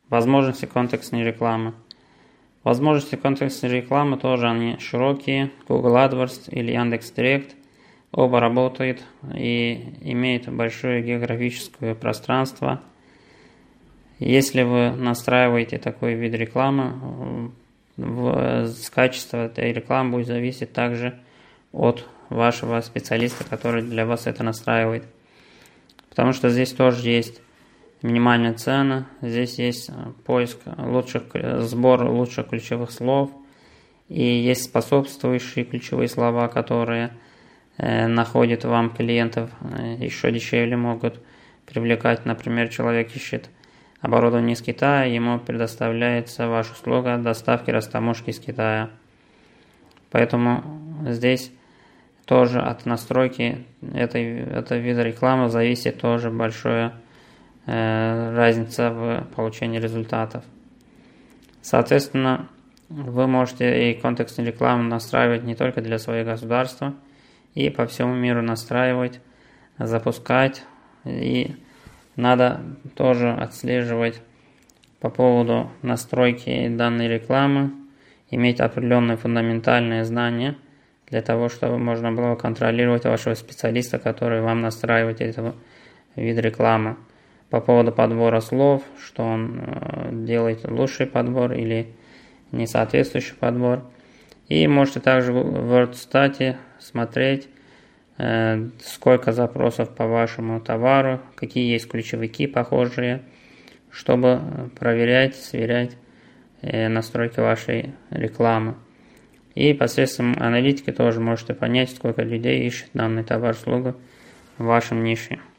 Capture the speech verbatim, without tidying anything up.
Возможности контекстной рекламы. Возможности контекстной рекламы тоже они широкие. Google AdWords или Яндекс.Директ оба работают и имеют большое географическое пространство. Если вы настраиваете такой вид рекламы, качество этой рекламы будет зависеть также от вашего специалиста, который для вас это настраивает. Потому что здесь тоже есть минимальная цена, здесь есть поиск лучших, сбор лучших ключевых слов, и есть способствующие ключевые слова, которые э, находят вам клиентов э, еще дешевле, могут привлекать. Например, человек ищет оборудование из Китая, ему предоставляется ваша услуга доставки растаможки из Китая. Поэтому здесь тоже от настройки этой, этого вида рекламы зависит тоже большое разница в получении результатов. Соответственно, вы можете и контекстную рекламу настраивать не только для своего государства, и по всему миру настраивать, запускать. И надо тоже отслеживать по поводу настройки данной рекламы, иметь определенные фундаментальные знания для того, чтобы можно было контролировать вашего специалиста, который вам настраивает этот вид рекламы. По поводу подбора слов, что он делает лучший подбор или несоответствующий подбор. И можете также в WordStat смотреть, сколько запросов по вашему товару, какие есть ключевики похожие, чтобы проверять, сверять настройки вашей рекламы. И посредством аналитики тоже можете понять, сколько людей ищет данный товар-услугу в вашем нише.